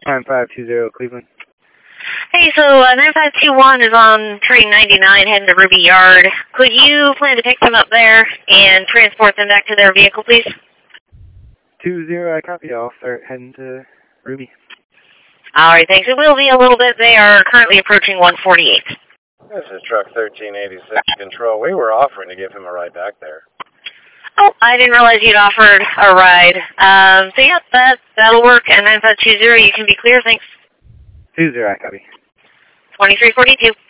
9520 Cleveland. Hey, so 9521 is on train 99 heading to Ruby Yard. Could you plan to pick them up there and transport them back to their vehicle, please? 20, I copy. I'll start heading to Ruby. All right, thanks. It will be a little bit. They are currently approaching 148. This is truck 1386 Control. We were offering to give him a ride back there. Oh, I didn't realize you'd offered a ride. So yeah, that'll work. And 9520, you can be clear. Thanks. 20, I copy. 2342.